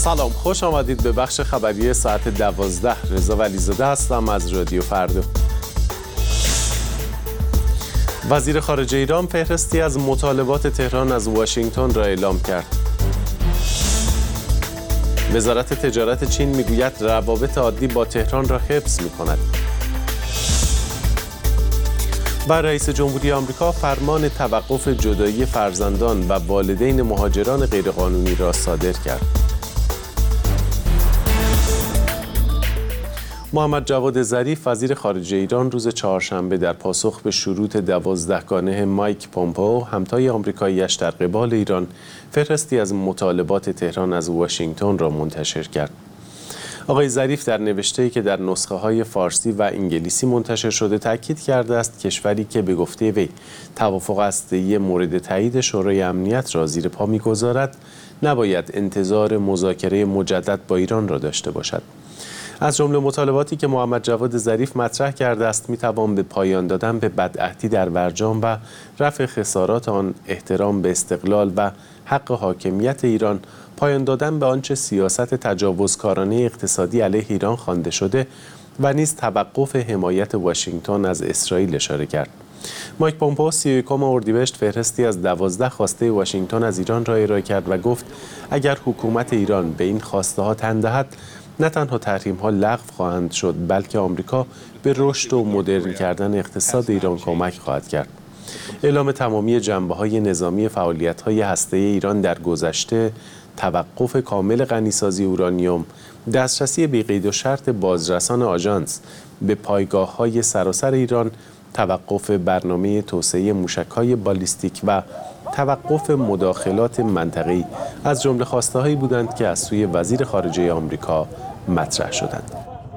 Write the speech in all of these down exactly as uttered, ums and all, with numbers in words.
سلام، خوش آمدید به بخش خبری ساعت دوازده. رضا ولیزاده هستم از رادیو فردا. وزیر خارجه ایران فهرستی از مطالبات تهران از واشنگتن را اعلام کرد. وزارت تجارت چین میگوید روابط عادی با تهران را حفظ می‌کند. و رئیس جمهوری آمریکا فرمان توقف جدایی فرزندان و والدین مهاجران غیرقانونی را صادر کرد. محمد جواد ظریف وزیر خارجه ایران روز چهارشنبه در پاسخ به شروط دوازدهگانه مایک پومپئو همتای آمریکایی‌اش در قبال ایران فهرستی از مطالبات تهران از واشنگتن را منتشر کرد. آقای ظریف در نوشته‌ای که در نسخه‌های فارسی و انگلیسی منتشر شده تاکید کرده است کشوری که به گفته وی توافق هسته‌ای مورد تایید شورای امنیت را زیر پا می‌گذارد نباید انتظار مذاکره مجدد با ایران را داشته باشد. از جمله مطالباتی که محمد جواد ظریف مطرح کرده است میتوان به پایان دادن به بدعهدی در برجام و رفع خسارات آن، احترام به استقلال و حق حاکمیت ایران، پایان دادن به آنچه سیاست تجاوزکارانه اقتصادی علیه ایران خوانده شده و نیز توقف حمایت واشنگتن از اسرائیل اشاره کرد. مایک پومپئو سی و یکم اردیبهشت فهرستی از دوازده خواسته واشنگتن از ایران را ارائه کرد و گفت اگر حکومت ایران به این خواسته ها تن دهد نه تنها تحریم ها لغو خواهند شد بلکه آمریکا به رشد و مدرن کردن اقتصاد ایران کمک خواهد کرد. اعلام تمامی جنبه‌های نظامی فعالیت‌های هسته‌ای ایران در گذشته، توقف کامل غنیسازی اورانیوم، دسترسی بی قید و شرط بازرسان آژانس به پایگاه‌های سراسر ایران، توقف برنامه توسعه موشک‌های بالیستیک و توقف مداخلات منطقه‌ای از جمله خواسته‌هایی بودند که از سوی وزیر خارجه آمریکا مطرح شدند.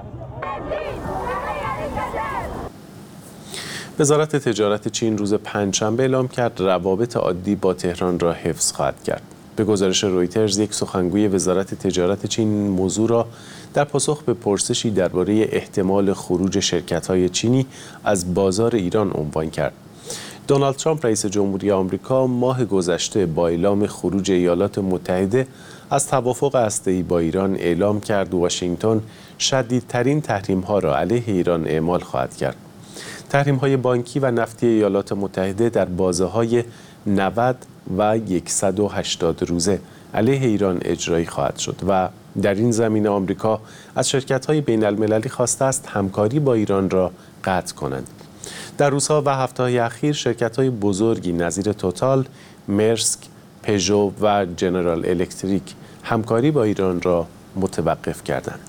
وزارت تجارت چین روز پنجشنبه اعلام کرد روابط عادی با تهران را حفظ خواهد کرد. به گزارش رویترز، یک سخنگوی وزارت تجارت چین این موضوع را در پاسخ به پرسشی درباره احتمال خروج شرکت‌های چینی از بازار ایران عنوان کرد. دونالد ترامپ رئیس جمهوری آمریکا ماه گذشته با اعلام خروج ایالات متحده از توافق هسته‌ای با ایران اعلام کرد واشنگتن شدیدترین تحریم‌ها را علیه ایران اعمال خواهد کرد. تحریم‌های بانکی و نفتی ایالات متحده در بازه‌های نود و صد و هشتاد روزه علیه ایران اجرایی خواهد شد و در این زمینه آمریکا از شرکت‌های بین‌المللی خواسته است همکاری با ایران را قطع کنند. در روزها و هفته‌های اخیر شرکت‌های بزرگی نظیر توتال، مرسک، پژو و جنرال الکتریک همکاری با ایران را متوقف کردند.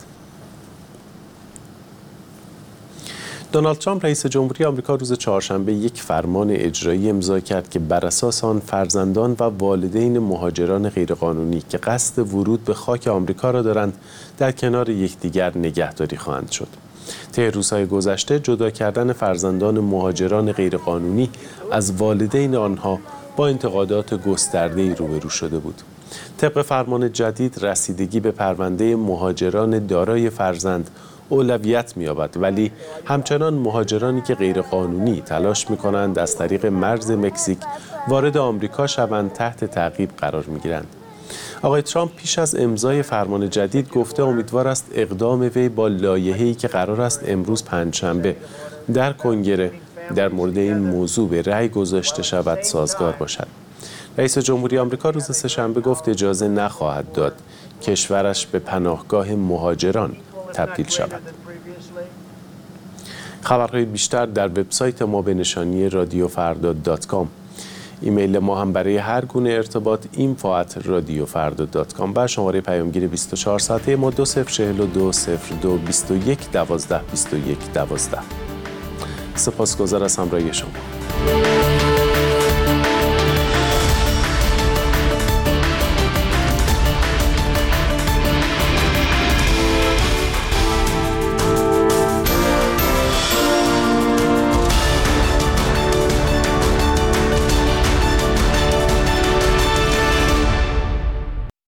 دونالد ترامپ رئیس جمهوری آمریکا روز چهارشنبه یک فرمان اجرایی امضا کرد که بر اساس آن فرزندان و والدین مهاجران غیرقانونی که قصد ورود به خاک آمریکا را دارند در کنار یکدیگر نگهداری خواهند شد. طی روزهای گذشته جدا کردن فرزندان مهاجران غیرقانونی از والدین آنها با انتقادات گسترده‌ای روبرو شده بود. طبق فرمان جدید رسیدگی به پرونده مهاجران دارای فرزند اولویت می‌یابد، ولی همچنان مهاجرانی که غیرقانونی تلاش می‌کنند از طریق مرز مکزیک وارد آمریکا شوند تحت تعقیب قرار می‌گیرند. آقای ترامپ پیش از امضای فرمان جدید گفته امیدوار است اقدام وی با لایحه‌ای که قرار است امروز پنجشنبه در کنگره در مورد این موضوع به رأی گذاشته شود سازگار باشد. رئیس جمهوری آمریکا روز سه‌شنبه گفت اجازه نخواهد داد کشورش به پناهگاه مهاجران تبدیل شود. خبرهای بیشتر در وبسایت ما به نشانی رادیو فردا دات کام. ایمیل ما هم برای هر گونه ارتباط اینفو ات رادیو فردا دات کام و شماره پیامگیر بیست و چهار ساعته ما دو صفر چهل و دو صفر دو بیست و یک دوازده بیست و یک دوازده. سپاسگزار از همراهی شما.